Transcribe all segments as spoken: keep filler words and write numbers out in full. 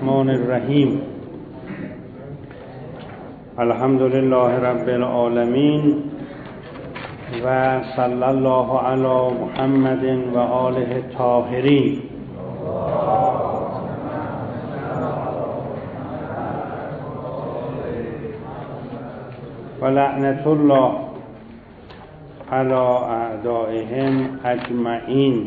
الرحمن الرحیم. الحمد لله رب العالمین و صلی الله علی محمد و آله الطاهرین. و لعنت الله علی اعدائهم اجمعین.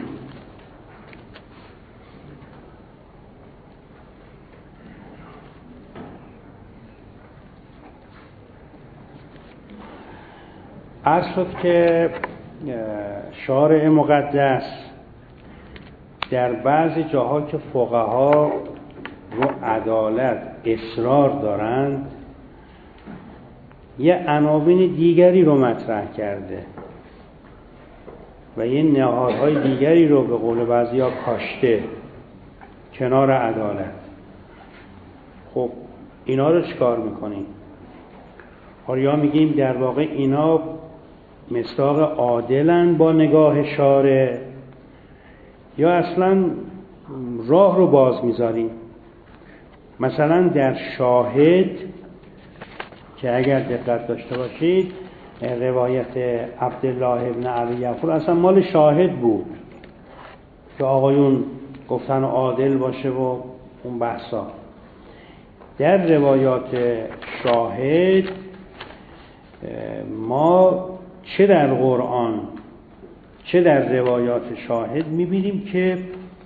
عرض شد که شارع مقدس در بعضی جاها که فقها رو عدالت اصرار دارند یه عناوین دیگری رو مطرح کرده و یه نهادهای دیگری رو به قول بعضیا کاشته کنار عدالت. خب اینا رو چیکار میکنیم؟ آیا میگیم در واقع اینا مصداق عادلن با نگاه شارع، یا اصلا راه رو باز میذاریم؟ مثلا در شاهد که اگر دقت داشته باشید روایت عبدالله ابن علی یفور اصلا مال شاهد بود که آقایون گفتن عادل باشه و اون بحثا. در روایات شاهد ما چه در قرآن چه در روایات شاهد میبینیم که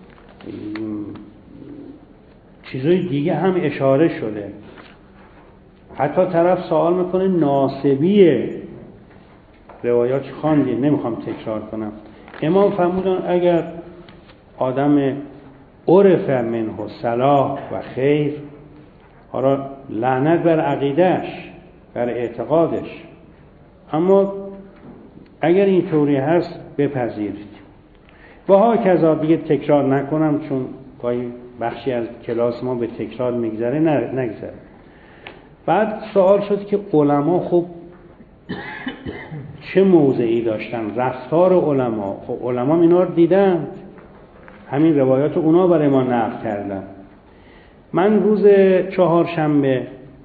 چیزای دیگه هم اشاره شده. حتی طرف سوال میکنه ناسبی روایات خواندید، نمیخوام تکرار کنم. امام فرمودن اگر آدم عرف منه صلاح و خیر، حالا لعنت بر عقیدهش، بر اعتقادش، اما اگر این طوری هست بپذیرید. و ها کذا دیگه تکرار نکنم چون گاهی بخشی از کلاس ما به تکرار میگذره نگذره. بعد سوال شد که علما خب چه موضعی داشتن؟ رفتار علما، خب علما اینا رو دیدن، همین روایات اونا برای ما نقل کردن. من روز چهارشنبه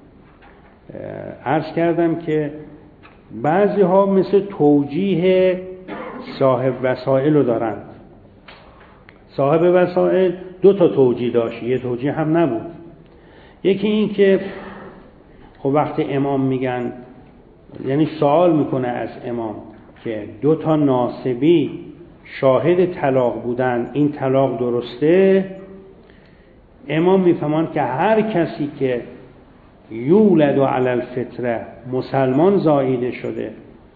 عرض کردم که بعضی ها مثل توجیه صاحب وسائل رو دارن. صاحب وسائل دو تا توجیه داشت، یه توجیه هم نبود. یکی این که خب وقتی امام میگن، یعنی سوال میکنه از امام که دو تا ناسبی شاهد طلاق بودن، این طلاق درسته؟ امام میفهمن که هر کسی که یولد علی الفطره مسلمان زاییده شده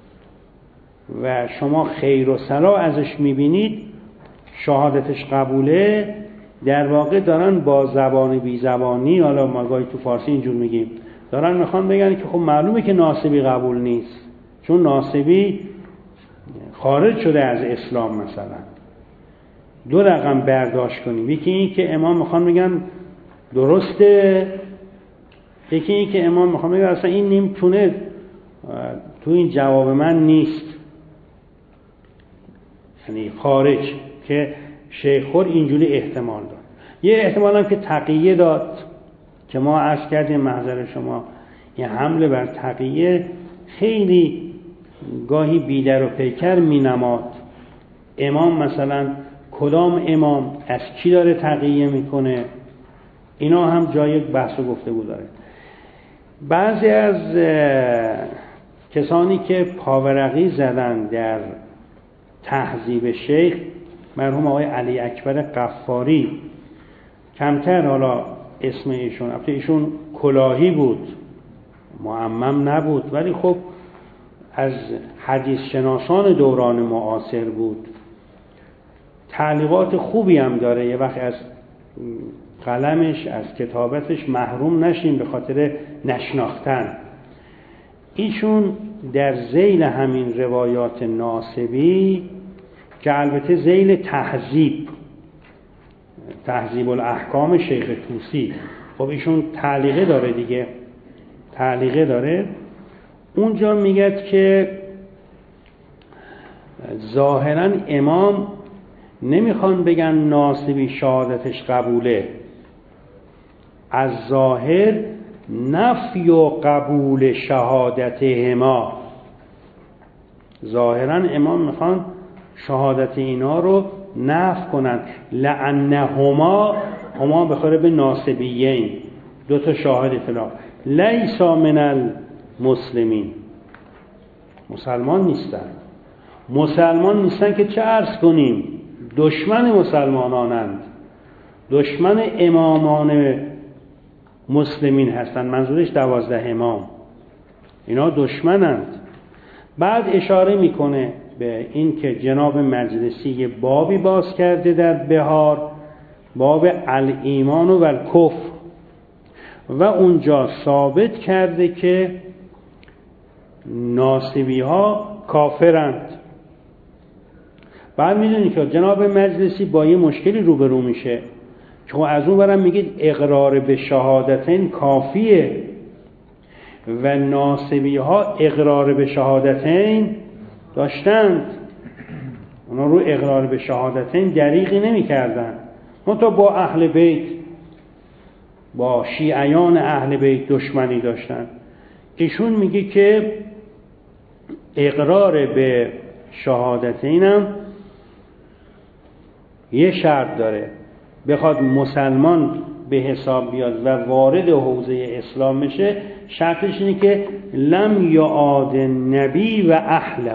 و شما خیر و صلاح ازش میبینید، شهادتش قبوله، در واقع دارن با زبان بی زبانی، حالا ما گاهی تو فارسی اینجور میگیم، دارن میخوان بگن که خب معلومه که ناسبی قبول نیست، چون ناسبی خارج شده از اسلام. مثلا دو رقم برداشت کنیم، یکی این که امام میخوان بگن درسته، یکی این که امام میخوان بگن اصلا این نمیتونه تو این جواب من نیست، یعنی خارج، که شیخ خور اینجوری احتمال داد. یه احتمال هم که تقیه داد که ما عرض کردیم محضر شما این حمله بر تقیه خیلی گاهی بیدر و پیکر می نماد. امام مثلا کدام امام از کی داره تقیه میکنه، اینا هم جای بحث و گفتگو داره. بعضی از کسانی که پاورقی زدن در تهذیب شیخ، مرحوم آقای علی اکبر غفاری، کمتر حالا اسم ایشون، البته ایشون کلاهی بود، معمم نبود، ولی خب از حدیث شناسان دوران معاصر بود، تعلیقات خوبی هم داره. یه وقت از قلمش، از کتابتش محروم نشیم به خاطر نشناختن. ایشون در ذیل همین روایات ناسبی که البته ذیل تهذیب تهذیب الاحکام شیخ طوسی، خب ایشون تعلیقه داره دیگه، تعلیقه داره، اونجا میگه که ظاهرا امام نمیخوان بگن ناسبی شهادتش قبوله، از ظاهر نفی و قبول شهادتهما. ظاهرا امام میخوان شهادت اینا رو نفی کنند. لعنهما، هما بخوره به ناصبیین، دو تا شاهد اطلاق. لیسا من المسلمین، مسلمان نیستن. مسلمان نیستن که چه عرض کنیم؟ دشمن مسلمانانند، دشمن امامان مسلمین هستند. منظورش دوازده امام، اینا دشمنند. بعد اشاره میکنه به این که جناب مجلسی یه بابی باز کرده در بهار، باب الایمان و الکفر، و اونجا ثابت کرده که ناصبی ها کافرند. بعد میدونی که جناب مجلسی با یه مشکلی روبرو میشه، چون از اون برم میگید اقرار به شهادتین کافیه و ناصبی ها اقرار به شهادتین داشتند، اونا رو اقرار به شهادتین دریغی نمی کردن. منتها با اهل بیت، با شیعیان اهل بیت دشمنی داشتن. ایشون میگه که اقرار به شهادتین هم یه شرط داره، بخواد مسلمان به حساب بیاد و وارد حوزه اسلام بشه، شرطش اینه که لم یعاد نبی و اهله.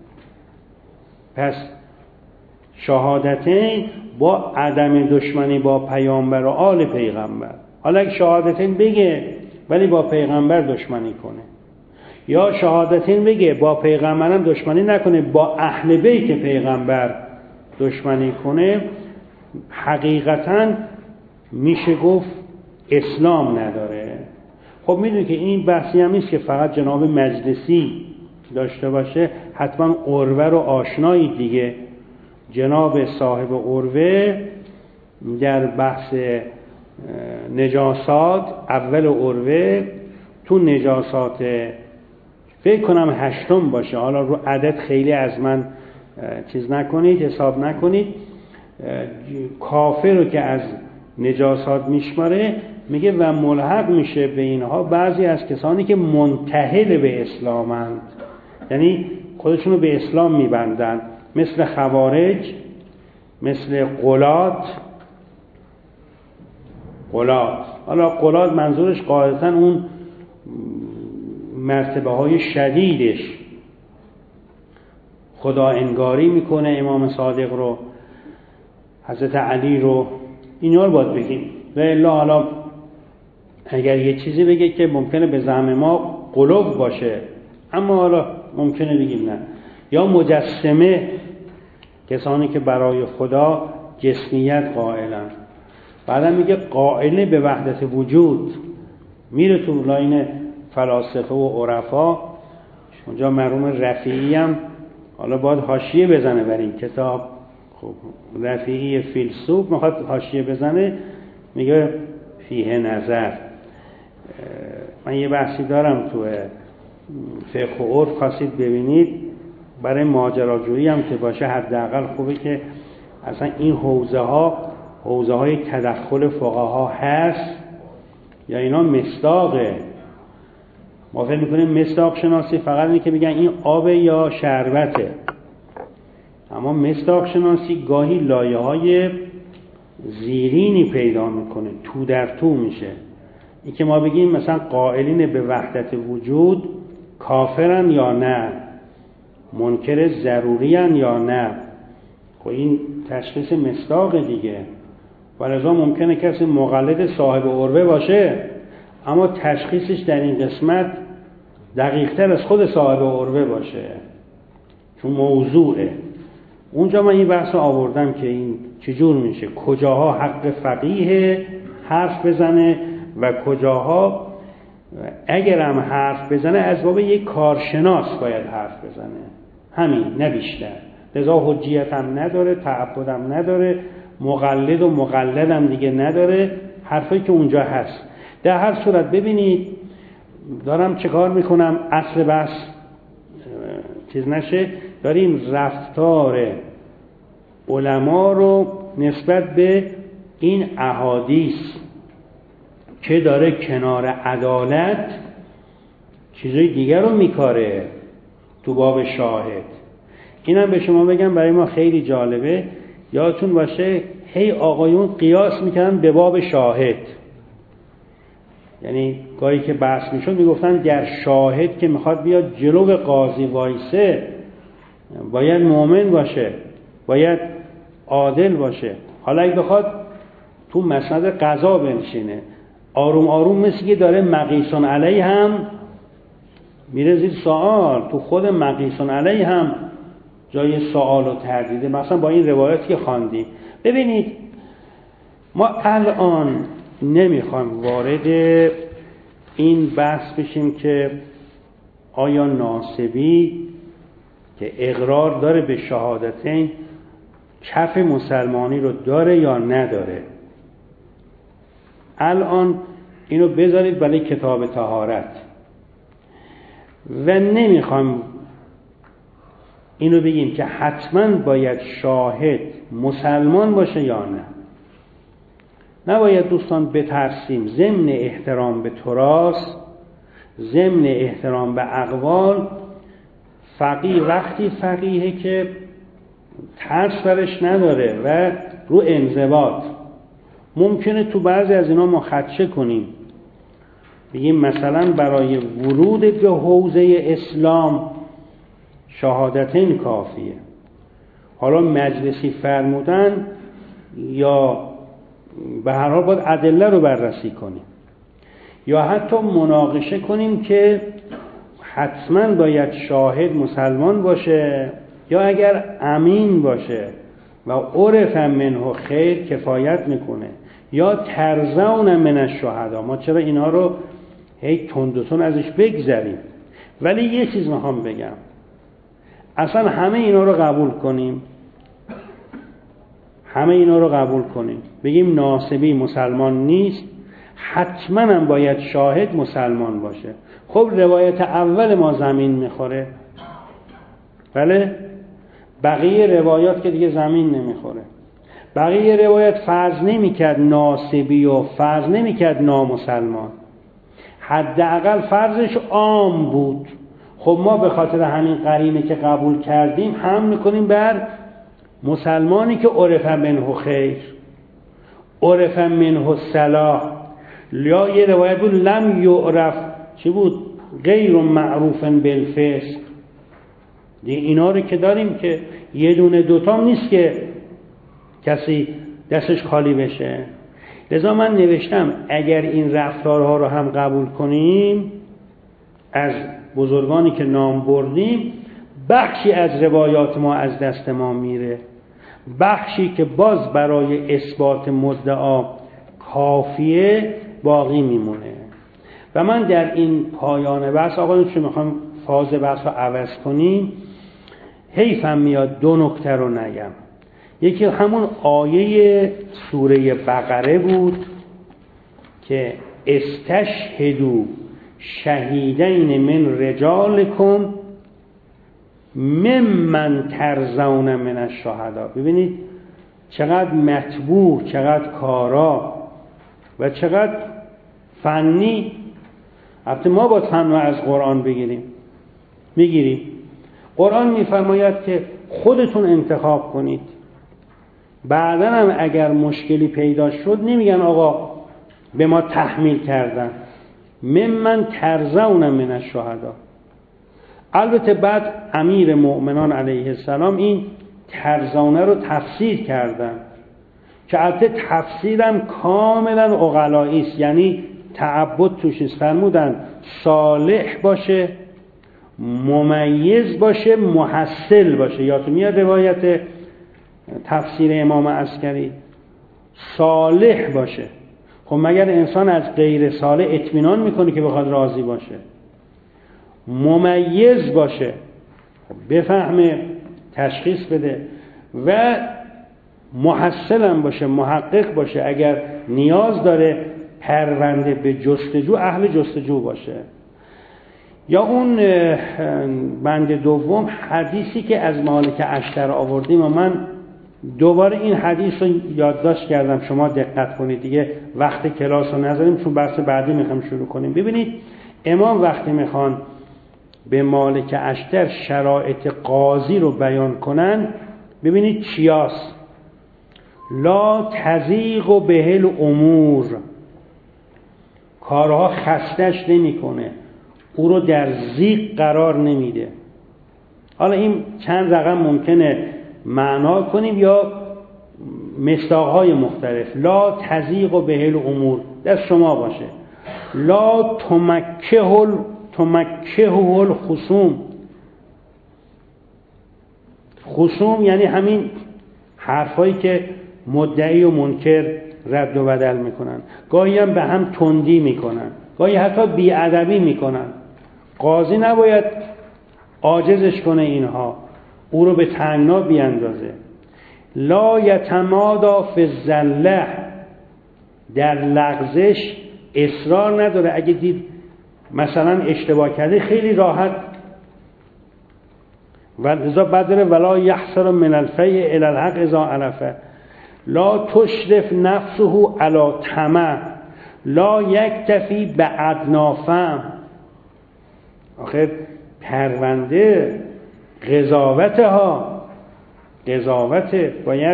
پس شهادتین با عدم دشمنی با پیامبر و آل پیغمبر. حالا اگه شهادتین بگه ولی با پیغمبر دشمنی کنه، یا شهادتین بگه با پیغمبرم دشمنی نکنه، با اهل بیت پیغمبر دشمنی کنه، حقیقتاً میشه گفت اسلام نداره. خب میدونی که این بحثی هم نیست که فقط جناب مجلسی داشته باشه، حتما عروه رو آشنایی دیگه. جناب صاحب عروه در بحث نجاسات، اول عروه تو نجاسات فکر کنم هشتم باشه، حالا رو عدد خیلی از من چیز نکنید، حساب نکنید، کافر رو که از نجاسات میشماره، میگه و ملحق میشه به اینها بعضی از کسانی که منتهل به اسلامند، یعنی خودشونو به اسلام میبندن، مثل خوارج، مثل غلات. غلات حالا غلات منظورش قاعدتا اون مرتبه های شدیدش، خدا انگاری میکنه امام صادق رو، حضرت علی رو، اینا رو باید بگیم. و الا حالا اگر یه چیزی بگه که ممکنه به زعم ما قلوب باشه، اما حالا ممکنه بگیم نه. یا مجسمه، کسانی که برای خدا جسمیت قائلن. بعدا میگه قائل به وحدت وجود، میره تو لاین فلاسفه و عرفا. اونجا مرحوم رفیعی هم حالا باید حاشیه بزنه بر این کتاب. خب رفیعی فیلسوف میخواد حاشیه بزنه، میگه فیه نظر. من یه بحثی دارم تو فقه و عرف، خواستید ببینید، برای ماجراجویی هم که باشه حداقل خوبه که اصلا این حوزه ها حوزه های تدخل فقها هست یا اینا مصداقه. ما فکر میکنیم مصداق شناسی فقط اینه که بگن این آب یا شربته، اما مصداق شناسی گاهی لایه های زیرینی پیدا میکنه، تو در تو میشه. این که ما بگیم مثلا قائلین به وحدت وجود کافرن یا نه، منکر ضروریان یا نه، خب این تشخیص مصداق دیگه. ولذا ممکنه کسی مقلد صاحب عروه باشه اما تشخیصش در این قسمت دقیق‌تر از خود صاحب عروه باشه، چون موضوعه. اونجا من این بحث رو آوردم که این چجور میشه، کجاها حق فقیه حرف بزنه و کجاها اگر هم حرف بزنه از باب یک کارشناس باید حرف بزنه، همین، نه بیشتر. لذا حجیت هم نداره، تعبد هم نداره، مقلد و مقلد هم دیگه نداره، حرفی که اونجا هست. در هر صورت ببینید دارم چه کار میکنم، اصل بحث چیز نشه، داریم رفتار علما رو نسبت به این احادیث که داره کنار عدالت چیزای دیگر رو میکاره تو باب شاهد. اینم به شما بگم برای ما خیلی جالبه، یادتون باشه هی آقایون قیاس میکردن به باب شاهد، یعنی گاهی که بحث میشد میگفتن در شاهد که میخواد بیاد جلو قاضی وایسه باید مؤمن باشه، باید عادل باشه. حالا اگه بخواد تو مسند قضا بنشینه آروم آروم مثل که داره مقیسون علیه هم میره زیر سوال، تو خود مقیسون علیه هم جای سوال و تردیده، مثلا با این روایتی که خواندیم. ببینید ما الان نمیخوایم وارد این بحث بشیم که آیا ناصبی که اقرار داره به شهادتین کف مسلمانی رو داره یا نداره. الان اینو بذارید برای کتاب طهارت و نمیخوایم اینو بگیم که حتما باید شاهد مسلمان باشه یا نه. نباید دوستان بترسیم ضمن احترام به تراث، ضمن احترام به اقوال، فقیه وقتی فقیه که ترس برش نداره و رو انضباط. ممکنه تو بعضی از اینا ما خدشه کنیم، بگیم مثلا برای ورود به حوزه اسلام شهادتین کافیه. حالا مجلسی فرمودن یا به هر حال باید ادله رو بررسی کنیم، یا حتی مناقشه کنیم که حتما باید شاهد مسلمان باشه یا اگر امین باشه و عرف منه خیر کفایت میکنه، یا ترزون من الشهدا. ما چرا اینا رو هی تندتون ازش بگذریم؟ ولی یه چیز میخوام بگم، اصلا همه اینا رو قبول کنیم، همه اینا رو قبول کنیم بگیم ناصبی مسلمان نیست، حتما هم باید شاهد مسلمان باشه. خب روایت اول ما زمین میخوره، بله، بقیه روایات که دیگه زمین نمیخوره. بقیه روایت فرض نمیکرد ناصبی و فرض نمیکرد نامسلمان، حداقل فرضش عام بود. خب ما به خاطر همین قرینه که قبول کردیم هم میکنیم بر مسلمانی که عرف منه خیر، عرف منه صلاح، یا یه روایت بود لم یعرف چی بود غیر معروف بالفسق. اینا رو که داریم که یه دونه دوتا نیست که کسی دستش خالی بشه. لذا من نوشتم اگر این رفتارها رو هم قبول کنیم از بزرگانی که نام بردیم، بخشی از روایات ما از دست ما میره، بخشی که باز برای اثبات مدعا کافیه باقی میمونه. و من در این پایان بحث آقا چون میخوام فاز بحث رو عوض کنیم، حیفم میاد دو نکته رو نگم. یکی همون آیه سوره بقره بود که استشهدوا شهیدین من رجالکم ممن ترضون من الشهدا. ببینید چقدر مطبوع، چقدر کارا و چقدر فنی. البته ما با فن از قرآن بگیریم میگیریم. قرآن میفرماید که خودتون انتخاب کنید. بعداً هم اگر مشکلی پیدا شد نمیگن آقا به ما تحمیل کردن، ممن ترضون من الشهدا. البته بعد امیر مؤمنان علیه السلام این ترضونه رو تفسیر کردن که البته تفسیرم کاملا عقلایی است، یعنی تعبد توش است. فرمودن صالح باشه، ممیز باشه، محصل باشه. یادتون میاد روایت تفسیر امام عسکری صالح باشه. خب مگر انسان از غیر صالح اطمینان میکنه که بخواد راضی باشه؟ ممیز باشه، بفهمه، تشخیص بده، و محصل هم باشه، محقق باشه، اگر نیاز داره پرونده به جستجو، اهل جستجو باشه. یا اون بند دوم حدیثی که از مالک اشتر آوردیم و من دوباره این حدیث رو یادداشت کردم، شما دقت کنید دیگه، وقت کلاس رو نذاریم چون بحث بعدی میخوام شروع کنیم. ببینید امام وقتی میخوان به مالک اشتر شرایط قاضی رو بیان کنن، ببینید چیاست. لا تزیغ بهل امور، کارها خستش نمی کنه، او رو در زیغ قرار نمیده. حالا این چند رقم ممکنه معنا کنیم یا مصداق‌های مختلف. لا تزیغ بهل امور دست شما باشه. لا تمکه تمکه الخصوم، خصوم یعنی همین حرفایی که مدعی و منکر رد و بدل میکنن، گاهی هم به هم تندی میکنن، گاهی حتی بیادبی میکنن. قاضی نباید عاجزش کنه اینها، او رو به تنگنا بیاندازه. لا یتمادا فی الزله، در لغزش اصرار نداره. اگه دید مثلا اشتباه کرده خیلی راحت و اذا بدر ولا یحسر من الفی الی الحق اذا علفه. لا تشرف نفسه علی طمع، لا یکتفی بادنا فهم. آخر پرونده قضاوت ها، قضاوت باید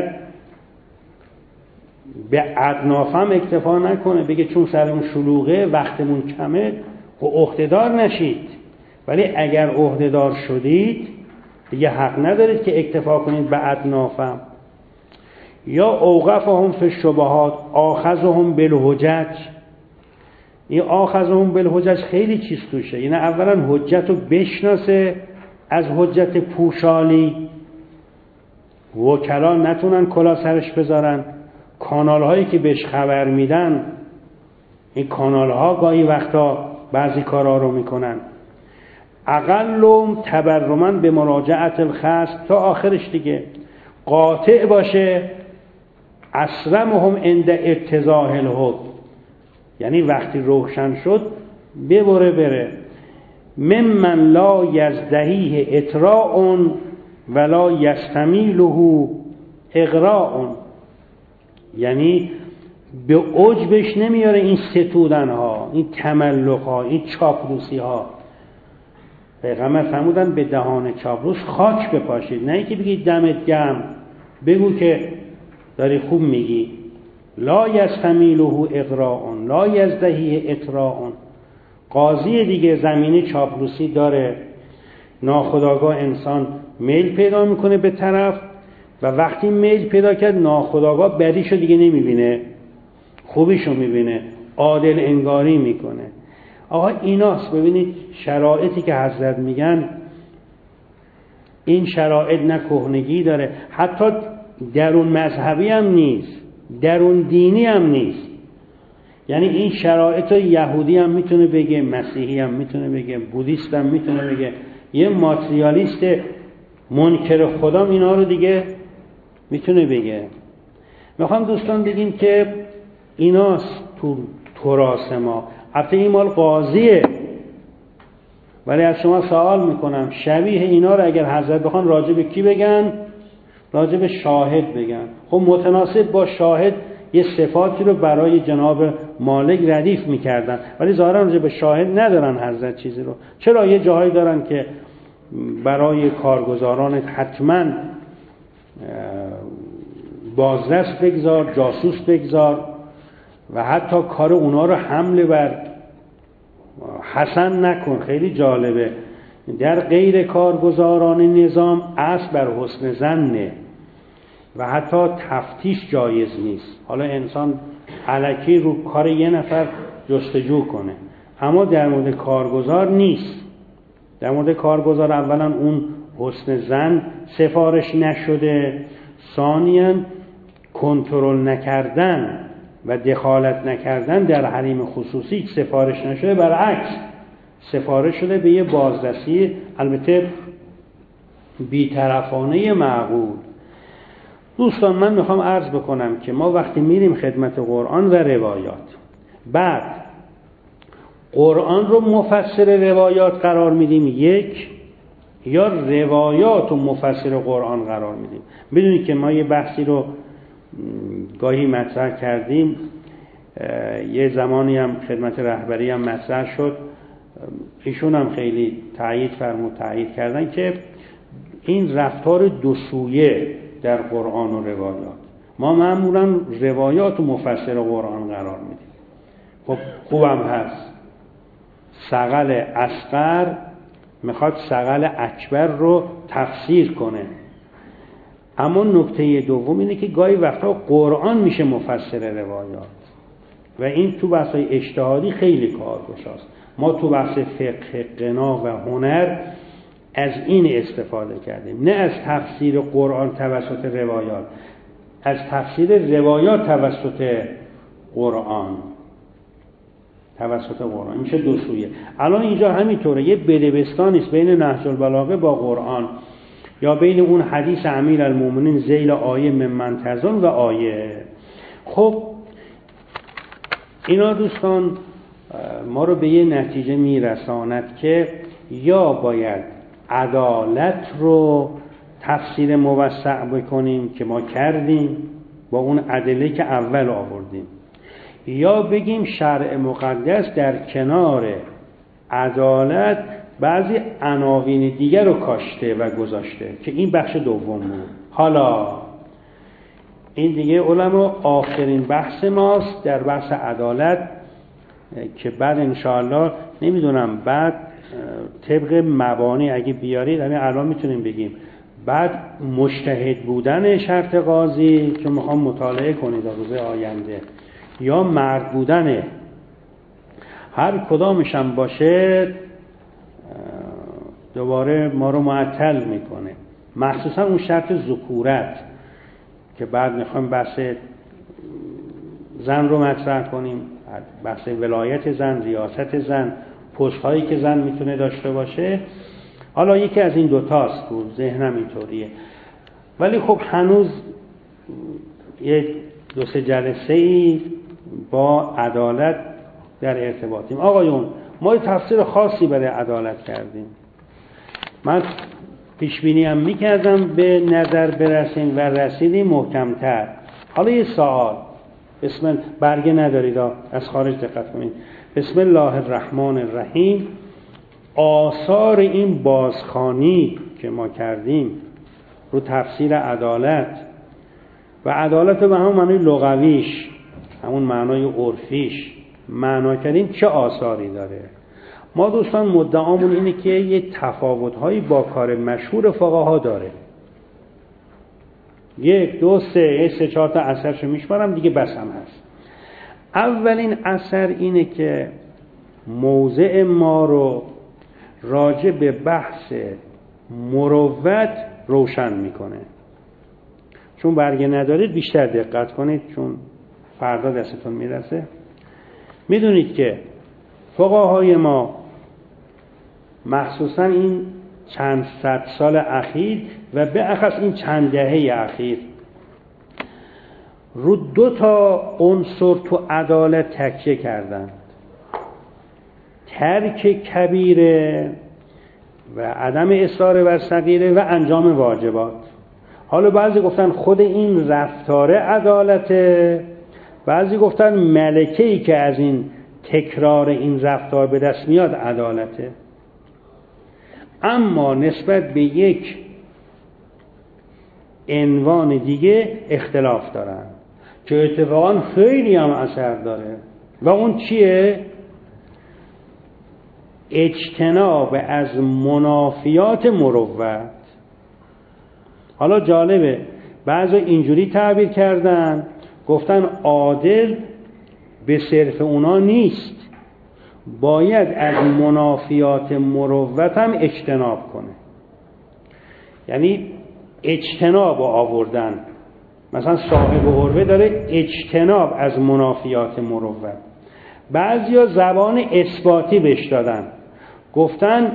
به ادنا فهم اکتفا نکنه، بگه چون سرمون شلوغه وقتمون کمه و عهدهدار نشید. ولی اگر عهدهدار شدید دیگه حق ندارید که اکتفا کنید به ادنا فهم. یا اوقفهم فی الشبهات آخذهم بالحجج. این آخذهم بالحجج خیلی چیز توشه. یعنی اولا حجت رو بشناسه از حجت پوشالی، وکلا نتونن کلا سرش بذارن. کانال هایی که بهش خبر میدن، این کانال ها گاهی وقتا بعضی کارها رو میکنن. اقلهم تبرما به مراجعت الخصم تا آخرش دیگه. قاطع باشه. اسرمهم عند اتضاح الحکم، یعنی وقتی روشن شد ببره بره. ممن لا یزدهیه اطراء ولا یستمیله اغراء، یعنی به عجبش نمیاره این ستودن ها، این تملق ها، این چاپلوسی ها. پیغمبر فرمودن به دهان چاپلوس خاک بپاشید، نه اینکه بگید دمت گرم، بگو که داری خوب میگی. لا یستمیله اغراء لا یزدهیه اطراء. قاضی دیگه زمینه چاپلوسی داره، ناخودآگاه انسان میل پیدا میکنه به طرف و وقتی میل پیدا کرد ناخودآگاه بدیشو دیگه نمیبینه، خوبیشو میبینه، عادل انگاری میکنه. آقا ایناست. ببینید شرایطی که حضرت میگن این شرایط نه کهنگی داره، حتی درون مذهبی هم نیست، درون دینی هم نیست. یعنی این شرایط یهودی هم میتونه بگه، مسیحی هم میتونه بگه، بودیست هم میتونه بگه، یه ماتریالیست منکر خدا اینا رو دیگه میتونه بگه. میخوام دوستان بگیم که ایناست تو تراث ما. البته این مال قاضیه، ولی از شما سوال میکنم شبیه اینا رو اگر حضرت بخوان راجع به کی بگن؟ راجع به شاهد بگن. خب متناسب با شاهد یه صفاتی رو برای جناب مالک ردیف میکردن، ولی ظاهرا راجع به شاهد ندارن حضرت چیزی رو. چرا یه جاهایی دارن که برای کارگزاران حتما بازرس بگذار، جاسوس بگذار و حتی کار اونا رو حمله بر حسن نکن. خیلی جالبه. در غیر کارگزاران نظام اصل بر حسن ظنه و حتی تفتیش جایز نیست. حالا انسان الکی رو کار یه نفر جستجو کنه، اما در مورد کارگزار نیست. در مورد کارگزار اولا اون حسن ظن سفارش نشده، ثانیاً کنترل نکردن و دخالت نکردن در حریم خصوصی سفارش نشده، برعکس سفارش شده به یه بازرسی البته بی‌طرفانه معقول. دوستان من میخوام عرض بکنم که ما وقتی میریم خدمت قرآن و روایات، بعد قرآن رو مفسر روایات قرار میدیم، یک یا روایات و مفسر قرآن قرار میدیم. بدونید که ما یه بحثی رو گاهی مطرح کردیم، یه زمانی هم خدمت رهبری هم مطرح شد، ایشون هم خیلی تایید فرمود تایید کردن که این رفتار دو سویه در قرآن و روایات. ما معمولا روایات و مفسر قرآن قرار میدیم. خب خوبم هست، ثقل اصغر میخواد ثقل اکبر رو تفسیر کنه، اما نکته دوم اینه که گاهی وقتا قرآن میشه مفسر روایات و این تو بحث‌های اجتهادی خیلی کارگشاست. ما تو بحث فقه، قنا و هنر از این استفاده کردیم، نه از تفسیر قرآن توسط روایات، از تفسیر روایات توسط قرآن توسط قرآن میشه دو سویه. الان اینجا همینطوره، یه بدبستانی است بین نهج البلاغه با قرآن، یا بین اون حدیث امیرالمومنین ذیل آیه من منتظر و آیه. خب اینا دوستان ما رو به یه نتیجه میرساند که یا باید عدالت رو تفسیر موسع بکنیم که ما کردیم با اون ادله که اول آوردیم، یا بگیم شرع مقدس در کنار عدالت بعضی عناوین دیگر رو کاشته و گذاشته که این بخش دوم بود. حالا این دیگه علما آخرین بحث ماست در بحث عدالت که بعد انشاءالله نمیدونم بعد طبق مبانی اگه بیارید همین الان میتونیم بگیم بعد مجتهد بودن شرط قاضی که میخوام مطالعه کنید در روز آینده، یا مرد بودن، هر کدامشم باشه دوباره ما رو معطل میکنه، مخصوصا اون شرط ذکورت که بعد میخوایم بحث زن رو مطرح کنیم، بحث ولایت زن، ریاست زن، پست هایی که زن میتونه داشته باشه. حالا یکی از این دوتاست بود، ذهنم اینطوریه، ولی خب هنوز یه دو سه جلسه ای با عدالت در ارتباطیم. آقایون ما یه تفسیر خاصی برای عدالت کردیم، من پیشبینی هم میکردم به نظر برسیم و رسیدیم محکمتر. حالا یه سوال، بسم برگه ندارید از خارج دقت کنید. بسم الله الرحمن الرحیم. آثار این بازخوانی که ما کردیم رو تفسیر عدالت و عدالت به همون معنی لغویش، همون معنای عرفیش معنا کردیم، چه آثاری داره؟ ما دوستان مدعامون اینه که یه تفاوت‌هایی با کار مشهور فقها داره. یک دو سه سه چهار تا اثرشو میشمارم دیگه، بس هم هست. اولین اثر اینه که موضع ما رو راجع به بحث مروت روشن میکنه. چون برگه ندارید بیشتر دقت کنید، چون فردا دستتون میرسه. میدونید که فقهای ما مخصوصا این چند صد سال اخیر و به اخص این چند دهه اخیر رو دو تا عنصر تو عدالت تکیه کردن: ترک کبیره و عدم اصرار بر صغیره و انجام واجبات. حالا بعضی گفتن خود این رفتار عدالته، بعضی گفتن ملکه‌ای که از این تکرار این رفتار به دست میاد عدالته. اما نسبت به یک عنوان دیگه اختلاف دارن که اتفاقا خیلی هم اثر داره و اون چیه؟ اجتناب از منافیات مروت. حالا جالبه بعضی اینجوری تعبیر کردن، گفتن عادل به صرف اونا نیست، باید از منافیات مروت هم اجتناب کنه. یعنی اجتناب آوردن، مثلا صاحب عروه داره اجتناب از منافیات مروت. بعضیا زبان اثباتی بهش دادن، گفتن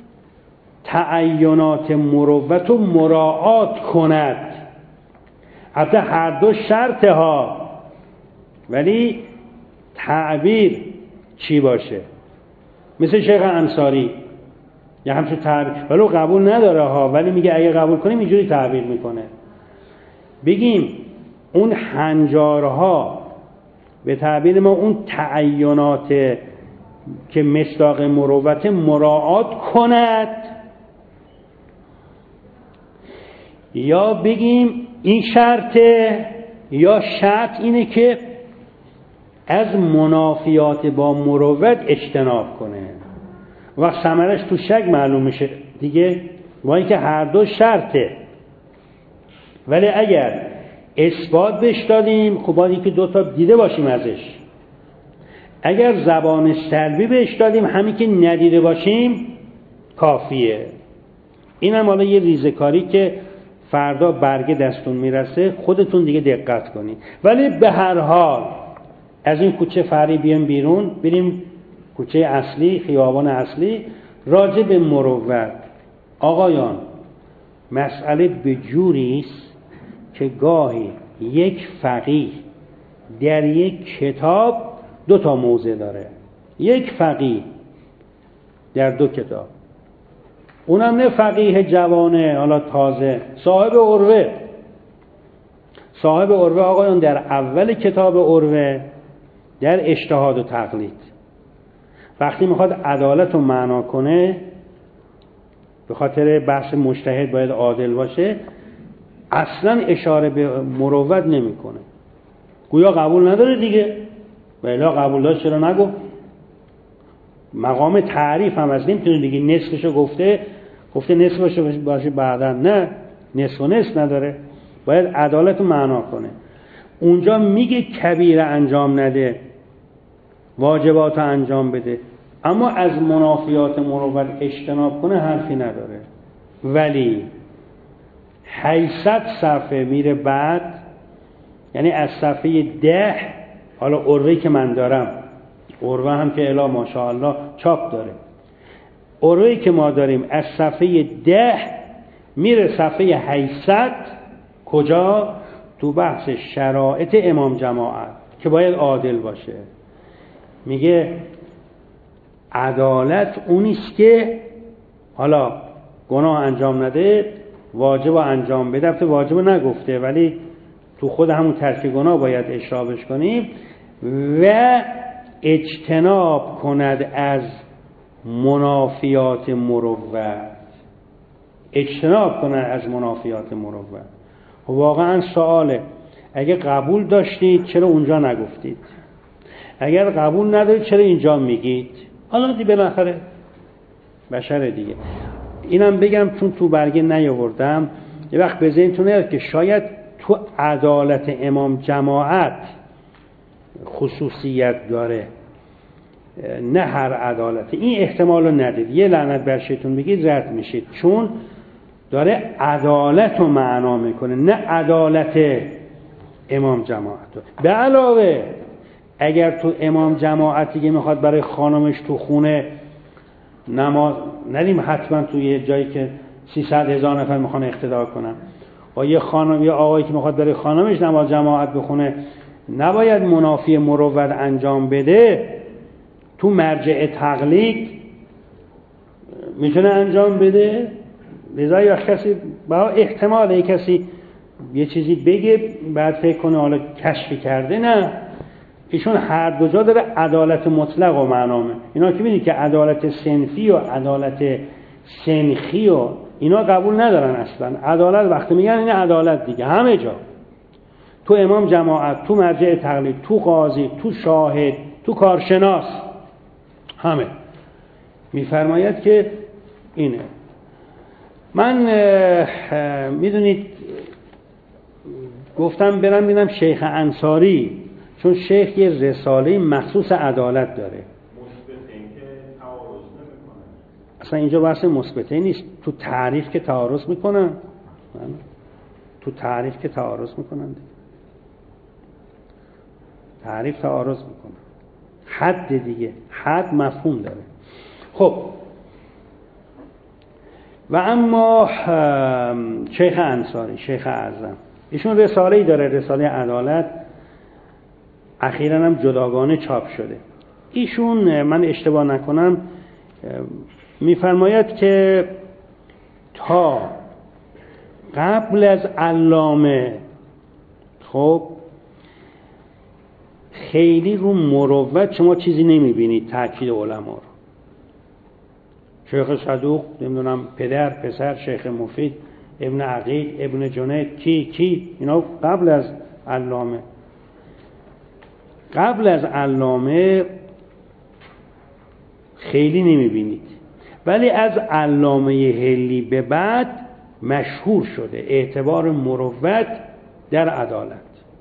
تعینات مروت رو مراعات کند. حتی هر دو شرط ها، ولی تعبیر چی باشه؟ مثل شیخ انصاری یا همچون تعبیر، ولی قبول نداره ها، ولی میگه اگه قبول کنیم اینجوری تعبیر میکنه. بگیم اون هنجارها به تعبیر ما اون تعینات که مصداق مروت مراعات کند، یا بگیم این شرطه، یا شرط اینه که از منافیات با مروت اجتناب کنه. وقت ثمرش تو شک معلوم میشه دیگه، با اینکه هر دو شرطه. ولی اگر اثبات بهش دادیم، خب باید که دو تا دیده باشیم ازش. اگر زبان سلبی بهش دادیم، همین که ندیده باشیم کافیه. این هم حالا یه ریزکاری که فردا برگه دستون میرسه، خودتون دیگه دقت کنید. ولی به هر حال از این کوچه فری بیام بیرون، بریم کوچه اصلی، خیابان اصلی، راجع به مروت. آقایان، مسئله به جوریست که گاهی یک فقیه در یک کتاب دو تا موضع داره. یک فقیه در دو کتاب، اونم نه فقیه جوانه حالا تازه، صاحب عروه. صاحب عروه آقایان در اول کتاب عروه در اجتهاد و تقلید، وقتی میخواد عدالت رو معنا کنه، به خاطر بحث مجتهد باید عادل باشه، اصلا اشاره به مروت نمیکنه. گویا قبول نداره دیگه، ولی قبول داشت چرا نگو؟ مقام تعریف هم از نمیتونه دیگه. نصفشو گفته گفته نصفشو باشه بعدا، نه، نصف و نصف نداره، باید عدالت رو معنا کنه. اونجا میگه کبیره انجام نده، واجبات انجام بده، اما از منافیات مروت اجتناب کنه حرفی نداره. ولی هشتصد صفحه میره بعد، یعنی از صفحه ده، حالا عروه‌ای که من دارم، عروه هم که الا ماشاءالله چاپ داره، عروه‌ای که ما داریم از صفحه ده میره صفحه هشتصد، کجا؟ تو بحث شرایط امام جماعت که باید عادل باشه. میگه عدالت اونیست که حالا گناه انجام نده، واجب انجام بده. البته واجب نگفته، ولی تو خود همون ترک گناه باید اشرابش کنیم. و اجتناب کند از منافیات مروت، اجتناب کند از منافیات مروت. واقعا سواله، اگه قبول داشتید چرا اونجا نگفتید؟ اگر قبول ندارید چرا اینجا میگید؟ حالا دی بالاخره بشر دیگه. اینم بگم چون تو برگه نیاوردم، یه وقت به ذهنتون نیاد که شاید تو عدالت امام جماعت خصوصیت داره، نه هر عدالت. این احتمال رو ندید، یه لعنت بر شیطون بگید رد میشید، چون داره عدالت رو معنا میکنه، نه عدالت امام جماعت. به علاوه اگر تو امام جماعتی که میخواد برای خانمش تو خونه نماز ندیم، حتما تو یه جایی که سیصد هزار نفر میخوان اقتدا کنن، با یه خانم یا آقایی که میخواد برای خانمش نماز جماعت بخونه، نباید منافی مروت انجام بده، تو مرجع تقلید میتونه انجام بده. لذا یا کسی با احتمال کسی یه چیزی بگه بعد فکر کنه حالا کشفی کرده، نه، ایشون هر دو جا داره عدالت مطلق و معنامه. اینا که میدونی که عدالت صنفی و عدالت سنخی و اینا قبول ندارن اصلا. عدالت وقتی میگن این عدالت دیگه همه جا، تو امام جماعت، تو مرجع تقلید، تو قاضی، تو شاهد، تو کارشناس، همه میفرماید که اینه. من میدونید گفتم برم ببینم شیخ انصاری، چون شیخ یه رساله مخصوص عدالت داره. مثبتین که تعارض نمیکنه. اصلا اینجا بحث مثبتین نیست، تو تعریف که تعارض میکنن، تو تعریف که تعارض میکنن، تعریف تعارض میکنن، حد دیگه، حد مفهوم داره. خب و اما شیخ انصاری، شیخ اعظم، ایشون رساله‌ای داره، رساله عدالت، اخیراً هم جداگانه چاپ شده. ایشون من اشتباه نکنم میفرماید که تا قبل از علامه خب خیلی رو مروت شما چیزی نمیبینید تأکید علما رو. شیخ صدوق، نمیدونم پدر پسر شیخ مفید، ابن عقیل، ابن جنید، کی کی اینا قبل از علامه. قبل از علامه خیلی نمیبینید، ولی از علامه هلی به بعد مشهور شده اعتبار مروت در عدالت.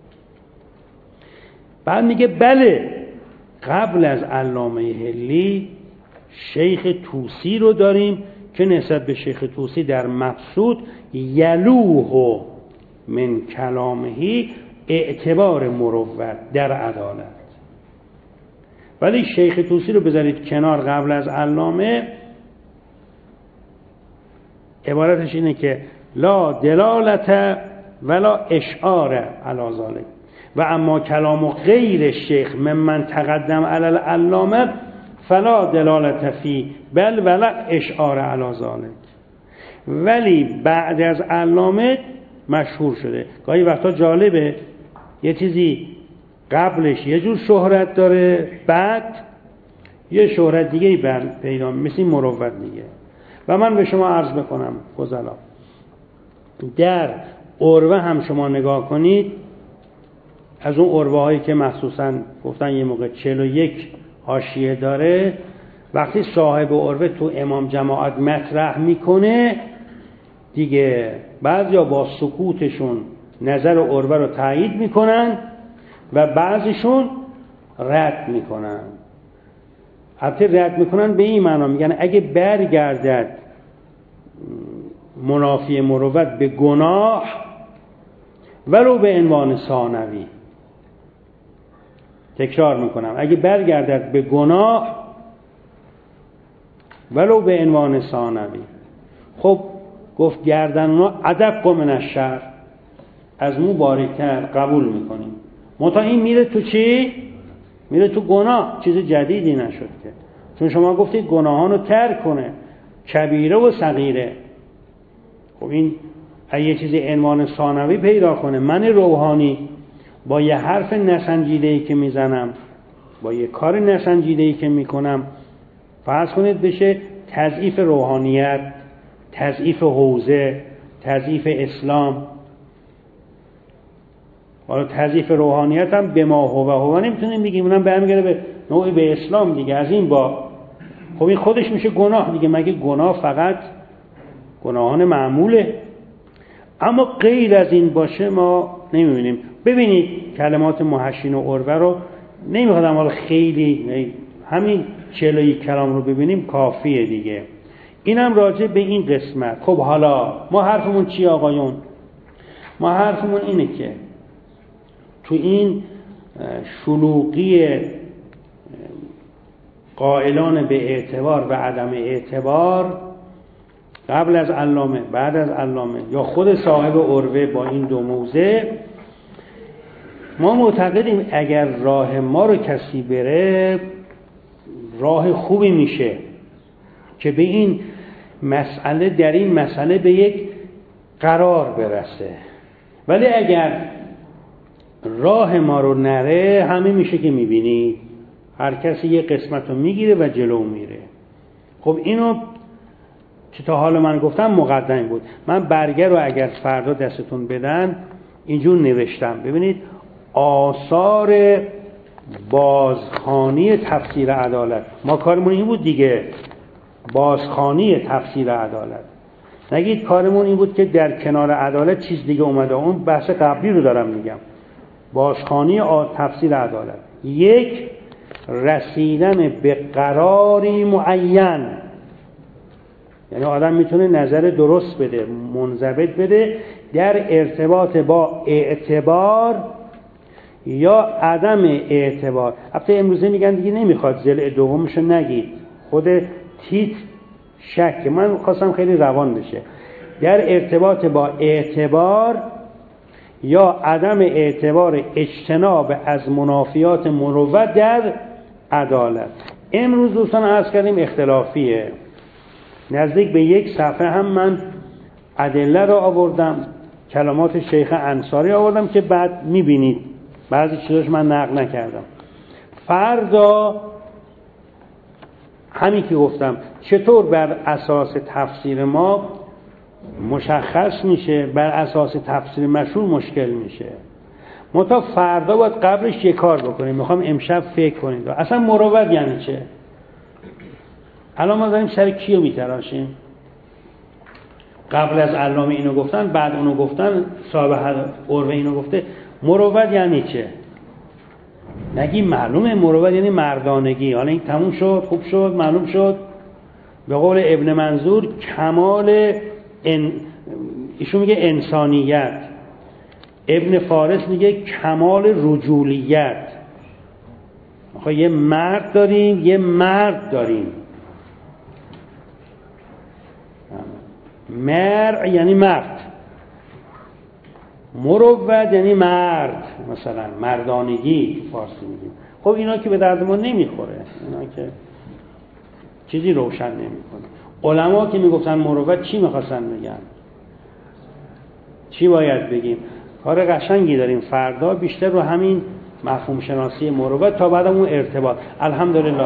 بعد میگه بله قبل از علامه هلی شیخ طوسی رو داریم که نسبت به شیخ طوسی در مبسوط یلوه من کلامهی اعتبار مروت در عدالت. ولی شیخ طوسی رو بذارید کنار قبل از علامه، عبارتش اینه که لا دلالت ولا اشعار علی ذلک و اما کلام غیر الشیخ ممن تقدم علی العلامه فلا دلالت فی بل ولا اشعار علی ذلک. ولی بعد از علامه مشهور شده. گاهی وقتا جالبه یه چیزی قبلش یه جور شهرت داره، بعد یه شهرت دیگه پیدا، مثل مروت دیگه. و من به شما عرض بکنم فضلا، در عروه هم شما نگاه کنید، از اون عروه هایی که مخصوصا گفتن یه موقع چهل و یک حاشیه داره، وقتی صاحب عروه تو امام جماعت مطرح میکنه دیگه بعضیا با سکوتشون نظر عروه رو تایید میکنن و بعضیشون رد میکنن. البته رد میکنن به این معنا، میگن اگه برگردد منافی مروت به گناه ولو به عنوان ثانوی، تکرار میکنم، اگه برگردد به گناه ولو به عنوان ثانوی. خب گفت گردن اونا ادب من الشر، از مو باریکتر قبول میکنیم. منتها این میره تو چی؟ میره تو گناه، چیز جدیدی نشد که، چون شما گفتید گناهانو ترک کنه، کبیره و صغیره. خب این یه چیزی عنوان ثانوی پیدا کنه، من روحانی با یه حرف نسنجیده‌ای که میزنم، با یه کار نسنجیده‌ای که میکنم، فرض کنید بشه تضعیف روحانیت، تضعیف حوزه، تضعیف اسلام. حالا تضعیف روحانیت هم به ما هو هو نمیتونیم بگیم، اونم برمیگرده به نوعی به اسلام دیگه. از این با خب این خودش میشه گناه دیگه. مگه گناه فقط گناهان معموله؟ اما غیر از این باشه ما نمیبینیم. ببینید کلمات محشین و عروه رو نمیخوادم حالا خیلی، همین چهل و یک کلام رو ببینیم کافیه دیگه. اینم راجع به این قسمت. خب حالا ما حرفمون چی آقایون؟ ما حرفمون اینه که تو این شلوغی قائلان به اعتبار و عدم اعتبار، قبل از علامه بعد از علامه یا خود صاحب عروه با این دو موضع، ما معتقدیم اگر راه ما رو کسی بره راه خوبی میشه که به این مسئله، در این مسئله به یک قرار برسه. ولی اگر راه ما رو نره، همه میشه که میبینی هر کسی یه قسمت رو میگیره و جلو میره. خب اینو که تا حالا من گفتم مقدم بود. من برگه رو اگر فردا دستتون بدن اینجور نوشتم، ببینید آثار بازخوانی تفسیر عدالت. ما کارمون این بود دیگه، بازخوانی تفسیر عدالت. نگید کارمون این بود که در کنار عدالت چیز دیگه اومده. اون بحث قبلی رو دارم میگم، بازخوانی تفسیر عدالت. یک، رسیدن به قراری معین، یعنی آدم میتونه نظر درست بده، منضبط بده در ارتباط با اعتبار یا عدم اعتبار. البته امروزه میگن دیگه نمیخواد ضلع دومشو نگید، خود تیت شک، من خواستم خیلی روان بشه، در ارتباط با اعتبار یا عدم اعتبار، اجتناب از منافیات مروت در عدالت. امروز دوستان عرض کردیم اختلافیه، نزدیک به یک صفحه هم من ادله رو آوردم، کلمات شیخ انصاری آوردم که بعد میبینید بعضی چیزاش من نقل نکردم. فردا همین که گفتم چطور بر اساس تفسیر ما مشخص میشه، بر اساس تفسیر مشهور مشکل میشه. منتها فردا باید قبلش یک کار بکنیم. میخوام امشب فکر کنید اصلا مروت یعنی چه. الان ما داریم سر کیو میتراشیم؟ قبل از علامه اینو گفتن، بعد اونو گفتن، صاحب عروه اینو گفته. مروت یعنی چه؟ نگی معلومه مروت یعنی مردانگی. حالا این تموم شد، خوب شد، معلوم شد. به قول ابن منظور کمال ان... ایشون میگه انسانیت، ابن فارس میگه کمال رجولیت. آخه یه مرد داریم، یه مرد داریم. مرع یعنی مرد، مروت یعنی مرد، مثلا مردانگی فارسی میگیم. خب اینا که به درد ما نمیخوره، اینا که چیزی روشن نمیکنه. علما که میگفتن مروت چی میخواستن بگن؟ چی باید بگیم؟ کار قشنگی داریم فردا بیشتر رو همین مفهوم شناسی مروت تا بعد اون ارتباط. الحمدلله.